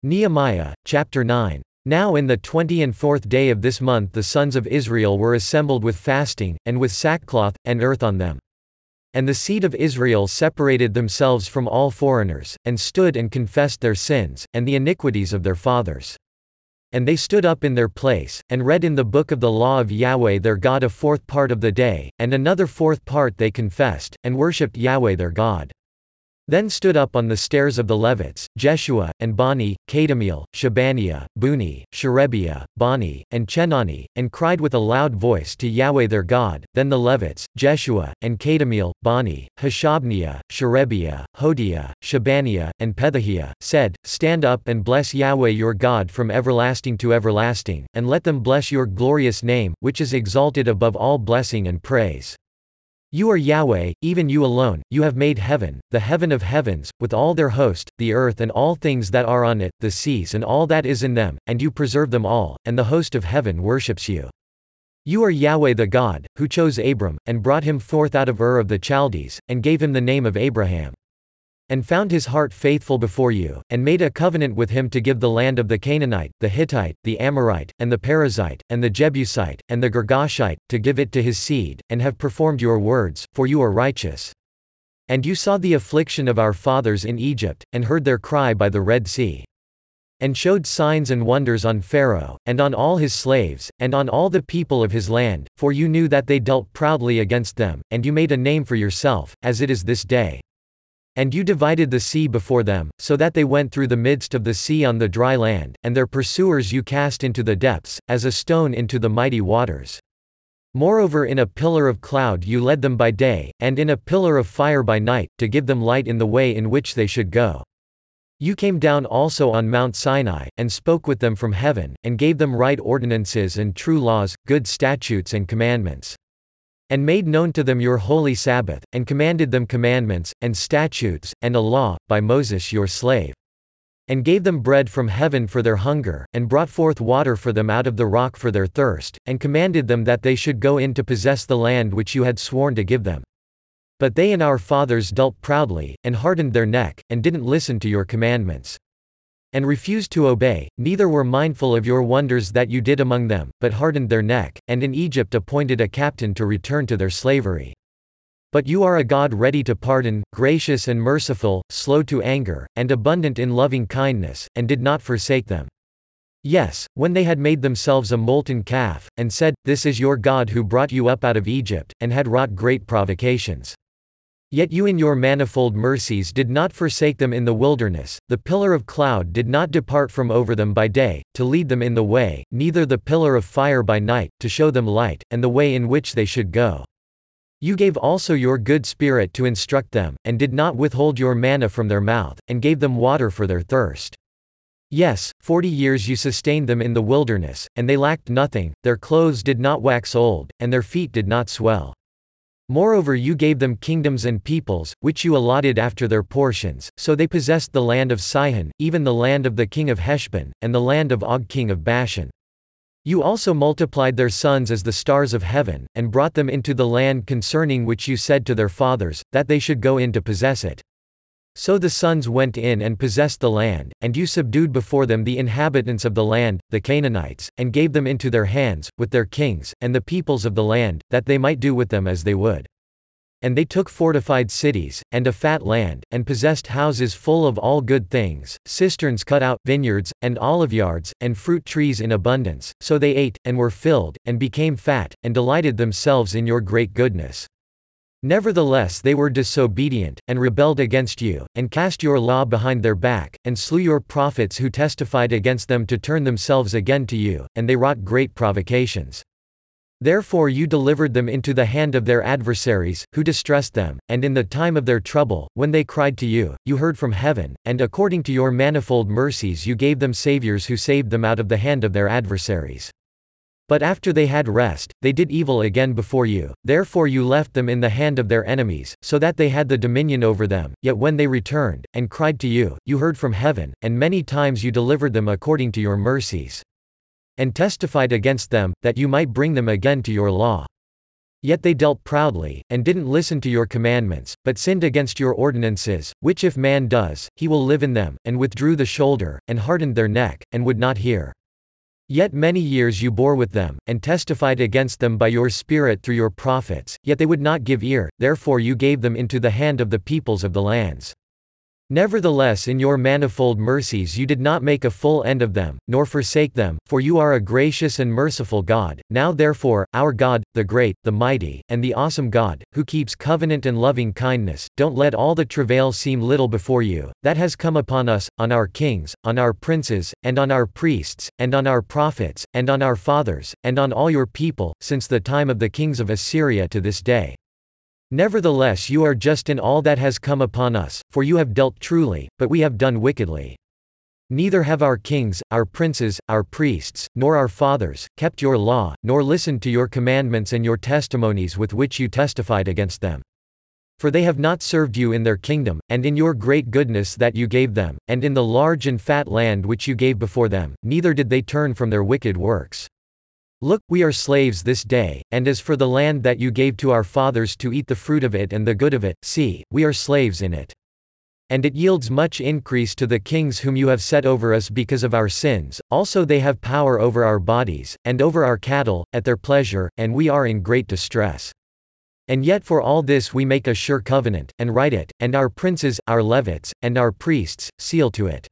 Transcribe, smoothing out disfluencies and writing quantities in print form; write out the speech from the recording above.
Nehemiah, chapter 9. Now in the 24th day of this month the sons of Israel were assembled with fasting, and with sackcloth, and earth on them. And the seed of Israel separated themselves from all foreigners, and stood and confessed their sins, and the iniquities of their fathers. And they stood up in their place, and read in the book of the law of Yahweh their God a fourth part of the day, and another fourth part they confessed, and worshipped Yahweh their God. Then stood up on the stairs of the Levites, Jeshua, and Bani, Kadmiel, Shebaniah, Bunni, Sherebiah, Bani, and Chenani, and cried with a loud voice to Yahweh their God. Then the Levites, Jeshua, and Kadmiel, Bani, Hashabniah, Sherebiah, Hodiah, Shebaniah, and Pethahiah, said, Stand up and bless Yahweh your God from everlasting to everlasting, and let them bless your glorious name, which is exalted above all blessing and praise. You are Yahweh, even you alone. You have made heaven, the heaven of heavens, with all their host, the earth and all things that are on it, the seas and all that is in them, and you preserve them all, and the host of heaven worships you. You are Yahweh the God, who chose Abram, and brought him forth out of Ur of the Chaldees, and gave him the name of Abraham. And found his heart faithful before you, and made a covenant with him to give the land of the Canaanite, the Hittite, the Amorite, and the Perizzite, and the Jebusite, and the Girgashite, to give it to his seed, and have performed your words, for you are righteous. And you saw the affliction of our fathers in Egypt, and heard their cry by the Red Sea. And showed signs and wonders on Pharaoh, and on all his slaves, and on all the people of his land, for you knew that they dealt proudly against them, and you made a name for yourself, as it is this day. And you divided the sea before them, so that they went through the midst of the sea on the dry land, and their pursuers you cast into the depths, as a stone into the mighty waters. Moreover in a pillar of cloud you led them by day, and in a pillar of fire by night, to give them light in the way in which they should go. You came down also on Mount Sinai, and spoke with them from heaven, and gave them right ordinances and true laws, good statutes and commandments. And made known to them your holy Sabbath, and commanded them commandments, and statutes, and a law, by Moses your slave. And gave them bread from heaven for their hunger, and brought forth water for them out of the rock for their thirst, and commanded them that they should go in to possess the land which you had sworn to give them. But they and our fathers dealt proudly, and hardened their neck, and didn't listen to your commandments. And refused to obey, neither were mindful of your wonders that you did among them, but hardened their neck, and in Egypt appointed a captain to return to their slavery. But you are a God ready to pardon, gracious and merciful, slow to anger, and abundant in loving kindness, and did not forsake them. Yes, when they had made themselves a molten calf, and said, This is your God who brought you up out of Egypt, and had wrought great provocations. Yet you in your manifold mercies did not forsake them in the wilderness, the pillar of cloud did not depart from over them by day, to lead them in the way, neither the pillar of fire by night, to show them light, and the way in which they should go. You gave also your good Spirit to instruct them, and did not withhold your manna from their mouth, and gave them water for their thirst. Yes, 40 years you sustained them in the wilderness, and they lacked nothing, their clothes did not wax old, and their feet did not swell. Moreover you gave them kingdoms and peoples, which you allotted after their portions, so they possessed the land of Sihon, even the land of the king of Heshbon, and the land of Og king of Bashan. You also multiplied their sons as the stars of heaven, and brought them into the land concerning which you said to their fathers, that they should go in to possess it. So the sons went in and possessed the land, and you subdued before them the inhabitants of the land, the Canaanites, and gave them into their hands, with their kings, and the peoples of the land, that they might do with them as they would. And they took fortified cities, and a fat land, and possessed houses full of all good things, cisterns cut out, vineyards, and oliveyards, and fruit trees in abundance. So they ate, and were filled, and became fat, and delighted themselves in your great goodness. Nevertheless they were disobedient, and rebelled against you, and cast your law behind their back, and slew your prophets who testified against them to turn themselves again to you, and they wrought great provocations. Therefore you delivered them into the hand of their adversaries, who distressed them, and in the time of their trouble, when they cried to you, you heard from heaven, and according to your manifold mercies you gave them saviors who saved them out of the hand of their adversaries. But after they had rest, they did evil again before you, therefore you left them in the hand of their enemies, so that they had the dominion over them. Yet when they returned, and cried to you, you heard from heaven, and many times you delivered them according to your mercies. And testified against them, that you might bring them again to your law. Yet they dealt proudly, and didn't listen to your commandments, but sinned against your ordinances, which if man does, he will live in them, and withdrew the shoulder, and hardened their neck, and would not hear. Yet many years you bore with them, and testified against them by your Spirit through your prophets, yet they would not give ear, therefore you gave them into the hand of the peoples of the lands. Nevertheless in your manifold mercies you did not make a full end of them, nor forsake them, for you are a gracious and merciful God. Now therefore, our God, the great, the mighty, and the awesome God, who keeps covenant and loving kindness, don't let all the travail seem little before you, that has come upon us, on our kings, on our princes, and on our priests, and on our prophets, and on our fathers, and on all your people, since the time of the kings of Assyria to this day. Nevertheless you are just in all that has come upon us, for you have dealt truly, but we have done wickedly. Neither have our kings, our princes, our priests, nor our fathers, kept your law, nor listened to your commandments and your testimonies with which you testified against them. For they have not served you in their kingdom, and in your great goodness that you gave them, and in the large and fat land which you gave before them, neither did they turn from their wicked works. Look, we are slaves this day, and as for the land that you gave to our fathers to eat the fruit of it and the good of it, see, we are slaves in it. And it yields much increase to the kings whom you have set over us because of our sins, also they have power over our bodies, and over our cattle, at their pleasure, and we are in great distress. And yet for all this we make a sure covenant, and write it, and our princes, our Levites, and our priests, seal to it.